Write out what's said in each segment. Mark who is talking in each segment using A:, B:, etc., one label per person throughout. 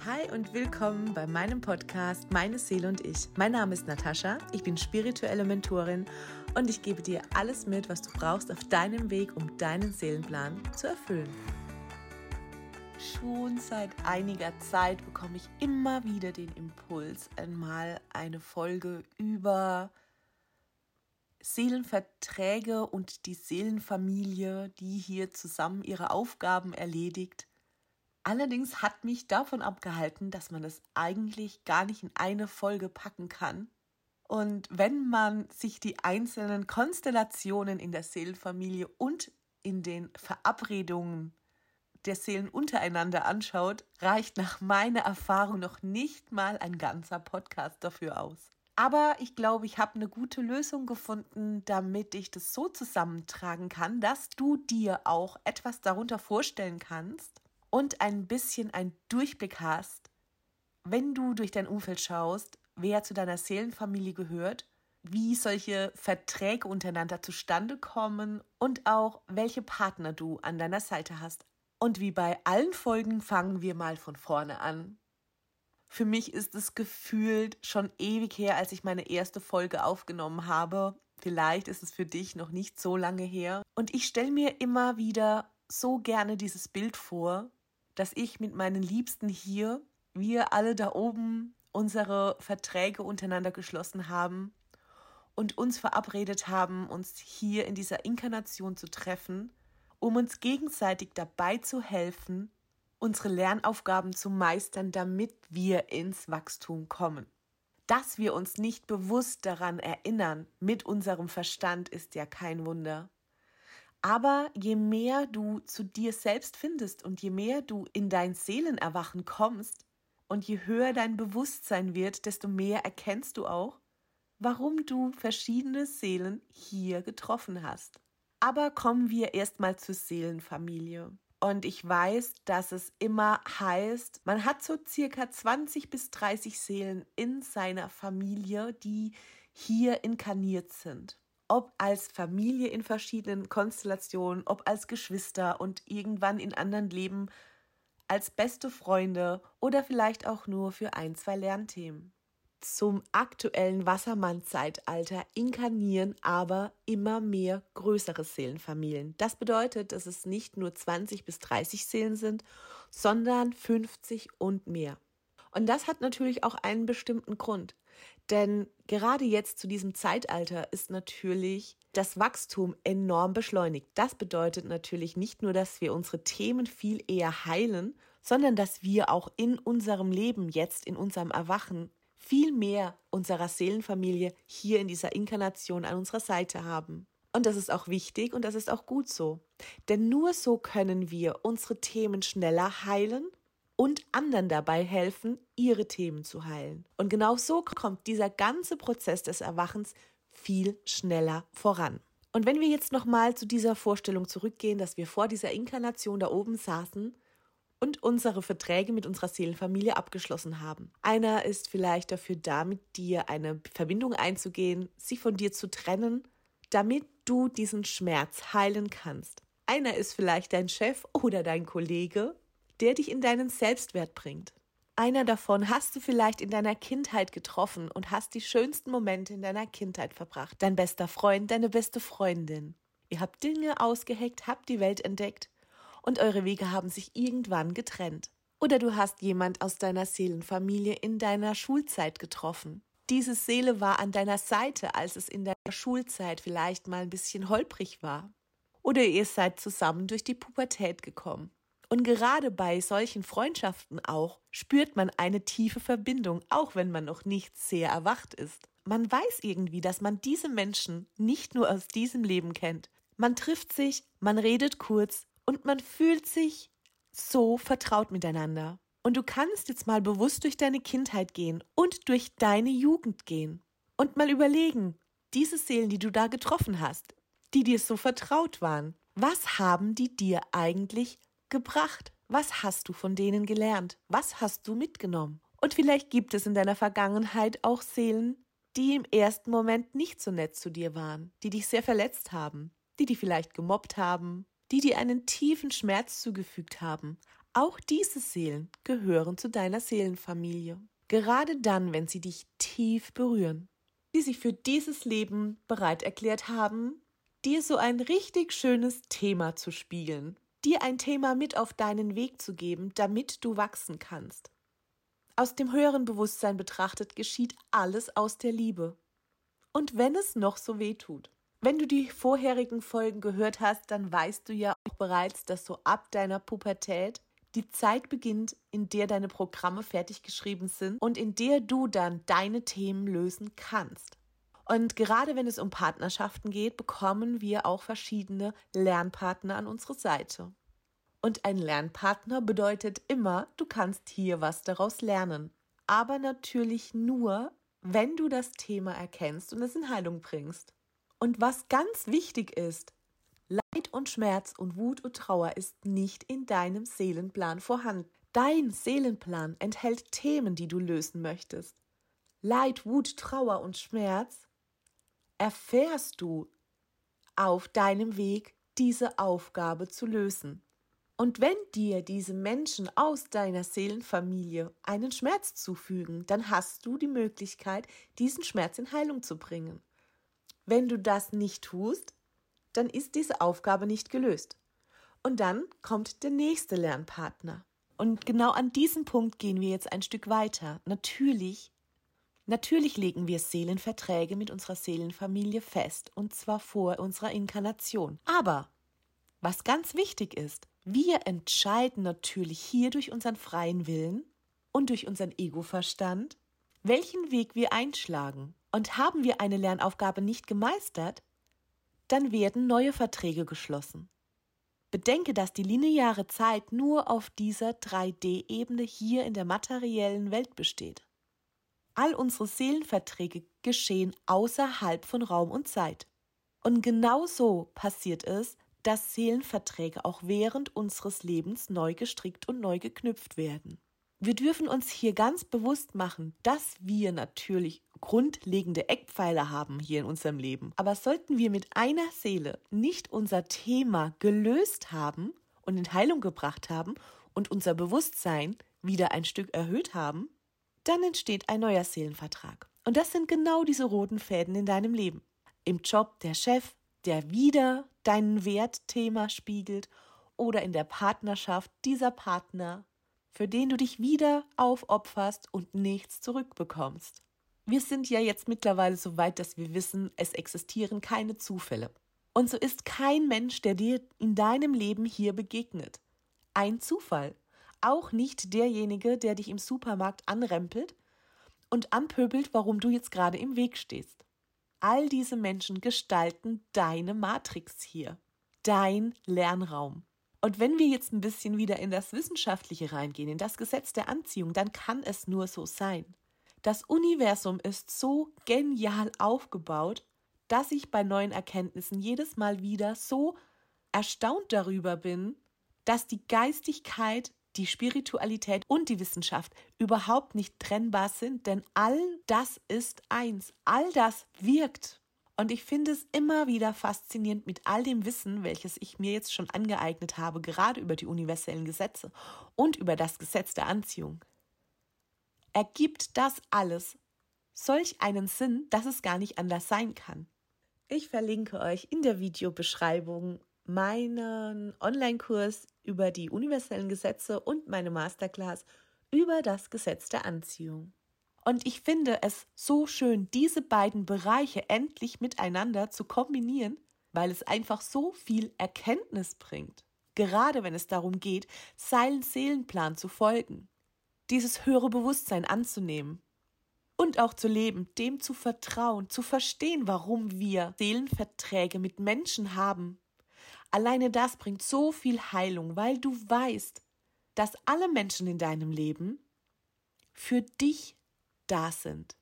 A: Hi und willkommen bei meinem Podcast Meine Seele und ich. Mein Name ist Natascha, ich bin spirituelle Mentorin und ich gebe dir alles mit, was du brauchst auf deinem Weg, um deinen Seelenplan zu erfüllen. Schon seit einiger Zeit bekomme ich immer wieder den Impuls, einmal eine Folge über Seelenverträge und die Seelenfamilie, die hier zusammen ihre Aufgaben erledigt. Allerdings hat mich davon abgehalten, dass man das eigentlich gar nicht in eine Folge packen kann. Und wenn man sich die einzelnen Konstellationen in der Seelenfamilie und in den Verabredungen der Seelen untereinander anschaut, reicht nach meiner Erfahrung noch nicht mal ein ganzer Podcast dafür aus. Aber ich glaube, ich habe eine gute Lösung gefunden, damit ich das so zusammentragen kann, dass du dir auch etwas darunter vorstellen kannst und ein bisschen einen Durchblick hast, wenn du durch dein Umfeld schaust, wer zu deiner Seelenfamilie gehört, wie solche Verträge untereinander zustande kommen und auch welche Partner du an deiner Seite hast. Und wie bei allen Folgen fangen wir mal von vorne an. Für mich ist es gefühlt schon ewig her, als ich meine erste Folge aufgenommen habe. Vielleicht ist es für dich noch nicht so lange her. Und ich stelle mir immer wieder so gerne dieses Bild vor, dass ich mit meinen Liebsten hier, wir alle da oben unsere Verträge untereinander geschlossen haben und uns verabredet haben, uns hier in dieser Inkarnation zu treffen, um uns gegenseitig dabei zu helfen, unsere Lernaufgaben zu meistern, damit wir ins Wachstum kommen. Dass wir uns nicht bewusst daran erinnern, mit unserem Verstand, ist ja kein Wunder. Aber je mehr du zu dir selbst findest und je mehr du in dein Seelenerwachen kommst und je höher dein Bewusstsein wird, desto mehr erkennst du auch, warum du verschiedene Seelen hier getroffen hast. Aber kommen wir erstmal zur Seelenfamilie. Und ich weiß, dass es immer heißt, man hat so circa 20 bis 30 Seelen in seiner Familie, die hier inkarniert sind. Ob als Familie in verschiedenen Konstellationen, ob als Geschwister und irgendwann in anderen Leben als beste Freunde oder vielleicht auch nur für 1, 2 Lernthemen. Zum aktuellen Wassermann-Zeitalter inkarnieren aber immer mehr größere Seelenfamilien. Das bedeutet, dass es nicht nur 20 bis 30 Seelen sind, sondern 50 und mehr. Und das hat natürlich auch einen bestimmten Grund. Denn gerade jetzt zu diesem Zeitalter ist natürlich das Wachstum enorm beschleunigt. Das bedeutet natürlich nicht nur, dass wir unsere Themen viel eher heilen, sondern dass wir auch in unserem Leben jetzt, in unserem Erwachen, viel mehr unserer Seelenfamilie hier in dieser Inkarnation an unserer Seite haben. Und das ist auch wichtig und das ist auch gut so. Denn nur so können wir unsere Themen schneller heilen und anderen dabei helfen, ihre Themen zu heilen. Und genau so kommt dieser ganze Prozess des Erwachens viel schneller voran. Und wenn wir jetzt nochmal zu dieser Vorstellung zurückgehen, dass wir vor dieser Inkarnation da oben saßen und unsere Verträge mit unserer Seelenfamilie abgeschlossen haben. Einer ist vielleicht dafür da, mit dir eine Verbindung einzugehen, sich von dir zu trennen, damit du diesen Schmerz heilen kannst. Einer ist vielleicht dein Chef oder dein Kollege, der dich in deinen Selbstwert bringt. Einer davon hast du vielleicht in deiner Kindheit getroffen und hast die schönsten Momente in deiner Kindheit verbracht. Dein bester Freund, deine beste Freundin. Ihr habt Dinge ausgeheckt, habt die Welt entdeckt und eure Wege haben sich irgendwann getrennt. Oder du hast jemand aus deiner Seelenfamilie in deiner Schulzeit getroffen. Diese Seele war an deiner Seite, als es in deiner Schulzeit vielleicht mal ein bisschen holprig war. Oder ihr seid zusammen durch die Pubertät gekommen. Und gerade bei solchen Freundschaften auch spürt man eine tiefe Verbindung, auch wenn man noch nicht sehr erwacht ist. Man weiß irgendwie, dass man diese Menschen nicht nur aus diesem Leben kennt. Man trifft sich, man redet kurz und man fühlt sich so vertraut miteinander. Und du kannst jetzt mal bewusst durch deine Kindheit gehen und durch deine Jugend gehen und mal überlegen, diese Seelen, die du da getroffen hast, die dir so vertraut waren, was haben die dir eigentlich gebracht? Was hast du von denen gelernt? Was hast du mitgenommen? Und vielleicht gibt es in deiner Vergangenheit auch Seelen, die im ersten Moment nicht so nett zu dir waren, die dich sehr verletzt haben, die dich vielleicht gemobbt haben, die dir einen tiefen Schmerz zugefügt haben. Auch diese Seelen gehören zu deiner Seelenfamilie. Gerade dann, wenn sie dich tief berühren, die sich für dieses Leben bereit erklärt haben, dir so ein richtig schönes Thema zu spiegeln, dir ein Thema mit auf deinen Weg zu geben, damit du wachsen kannst. Aus dem höheren Bewusstsein betrachtet geschieht alles aus der Liebe. Und wenn es noch so weh tut. Wenn du die vorherigen Folgen gehört hast, dann weißt du ja auch bereits, dass so ab deiner Pubertät die Zeit beginnt, in der deine Programme fertig geschrieben sind und in der du dann deine Themen lösen kannst. Und gerade wenn es um Partnerschaften geht, bekommen wir auch verschiedene Lernpartner an unsere Seite. Und ein Lernpartner bedeutet immer, du kannst hier was daraus lernen. Aber natürlich nur, wenn du das Thema erkennst und es in Heilung bringst. Und was ganz wichtig ist, Leid und Schmerz und Wut und Trauer ist nicht in deinem Seelenplan vorhanden. Dein Seelenplan enthält Themen, die du lösen möchtest. Leid, Wut, Trauer und Schmerz erfährst du auf deinem Weg, diese Aufgabe zu lösen. Und wenn dir diese Menschen aus deiner Seelenfamilie einen Schmerz zufügen, dann hast du die Möglichkeit, diesen Schmerz in Heilung zu bringen. Wenn du das nicht tust, dann ist diese Aufgabe nicht gelöst. Und dann kommt der nächste Lernpartner. Und genau an diesem Punkt gehen wir jetzt ein Stück weiter. Natürlich legen wir Seelenverträge mit unserer Seelenfamilie fest, und zwar vor unserer Inkarnation. Aber was ganz wichtig ist, wir entscheiden natürlich hier durch unseren freien Willen und durch unseren Ego-Verstand, welchen Weg wir einschlagen. Und haben wir eine Lernaufgabe nicht gemeistert, dann werden neue Verträge geschlossen. Bedenke, dass die lineare Zeit nur auf dieser 3D-Ebene hier in der materiellen Welt besteht. All unsere Seelenverträge geschehen außerhalb von Raum und Zeit. Und genau so passiert es, dass Seelenverträge auch während unseres Lebens neu gestrickt und neu geknüpft werden. Wir dürfen uns hier ganz bewusst machen, dass wir natürlich grundlegende Eckpfeiler haben hier in unserem Leben. Aber sollten wir mit einer Seele nicht unser Thema gelöst haben und in Heilung gebracht haben und unser Bewusstsein wieder ein Stück erhöht haben, dann entsteht ein neuer Seelenvertrag. Und das sind genau diese roten Fäden in deinem Leben. Im Job der Chef, der wieder dein Wertthema spiegelt, oder in der Partnerschaft dieser Partner, für den du dich wieder aufopferst und nichts zurückbekommst. Wir sind ja jetzt mittlerweile so weit, dass wir wissen, es existieren keine Zufälle. Und so ist kein Mensch, der dir in deinem Leben hier begegnet, ein Zufall. Auch nicht derjenige, der dich im Supermarkt anrempelt und anpöbelt, warum du jetzt gerade im Weg stehst. All diese Menschen gestalten deine Matrix hier, dein Lernraum. Und wenn wir jetzt ein bisschen wieder in das Wissenschaftliche reingehen, in das Gesetz der Anziehung, dann kann es nur so sein. Das Universum ist so genial aufgebaut, dass ich bei neuen Erkenntnissen jedes Mal wieder so erstaunt darüber bin, dass die Geistigkeit, die Spiritualität und die Wissenschaft überhaupt nicht trennbar sind, denn all das ist eins, all das wirkt. Und ich finde es immer wieder faszinierend mit all dem Wissen, welches ich mir jetzt schon angeeignet habe, gerade über die universellen Gesetze und über das Gesetz der Anziehung. Ergibt das alles solch einen Sinn, dass es gar nicht anders sein kann. Ich verlinke euch in der Videobeschreibung meinen Online-Kurs über die universellen Gesetze und meine Masterclass über das Gesetz der Anziehung. Und ich finde es so schön, diese beiden Bereiche endlich miteinander zu kombinieren, weil es einfach so viel Erkenntnis bringt. Gerade wenn es darum geht, seinem Seelenplan zu folgen, dieses höhere Bewusstsein anzunehmen und auch zu leben, dem zu vertrauen, zu verstehen, warum wir Seelenverträge mit Menschen haben. Alleine das bringt so viel Heilung, weil du weißt, dass alle Menschen in deinem Leben für dich da sind,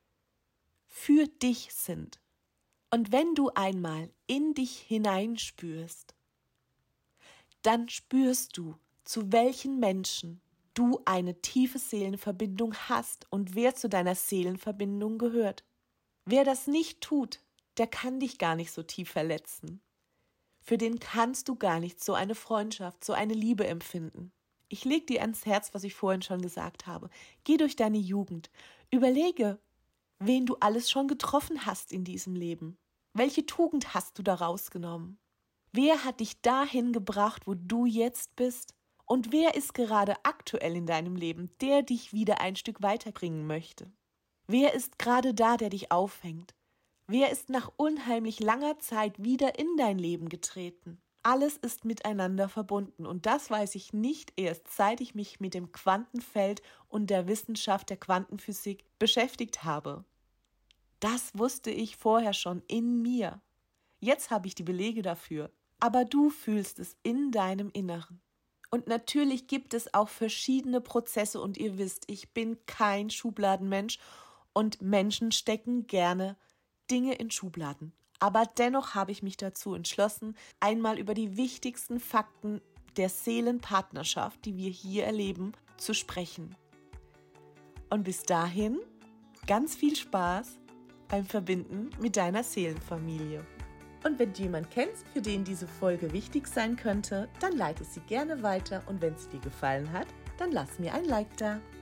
A: für dich sind. Und wenn du einmal in dich hineinspürst, dann spürst du, zu welchen Menschen du eine tiefe Seelenverbindung hast und wer zu deiner Seelenverbindung gehört. Wer das nicht tut, der kann dich gar nicht so tief verletzen. Für den kannst du gar nicht so eine Freundschaft, so eine Liebe empfinden. Ich lege dir ans Herz, was ich vorhin schon gesagt habe. Geh durch deine Jugend. Überlege, wen du alles schon getroffen hast in diesem Leben. Welche Tugend hast du da rausgenommen? Wer hat dich dahin gebracht, wo du jetzt bist? Und wer ist gerade aktuell in deinem Leben, der dich wieder ein Stück weiterbringen möchte? Wer ist gerade da, der dich auffängt? Wer ist nach unheimlich langer Zeit wieder in dein Leben getreten? Alles ist miteinander verbunden und das weiß ich nicht erst, seit ich mich mit dem Quantenfeld und der Wissenschaft der Quantenphysik beschäftigt habe. Das wusste ich vorher schon in mir. Jetzt habe ich die Belege dafür, aber du fühlst es in deinem Inneren. Und natürlich gibt es auch verschiedene Prozesse und ihr wisst, ich bin kein Schubladenmensch und Menschen stecken gerne Dinge in Schubladen. Aber dennoch habe ich mich dazu entschlossen, einmal über die wichtigsten Fakten der Seelenpartnerschaft, die wir hier erleben, zu sprechen. Und bis dahin ganz viel Spaß beim Verbinden mit deiner Seelenfamilie. Und wenn du jemanden kennst, für den diese Folge wichtig sein könnte, dann leite sie gerne weiter und wenn sie dir gefallen hat, dann lass mir ein Like da.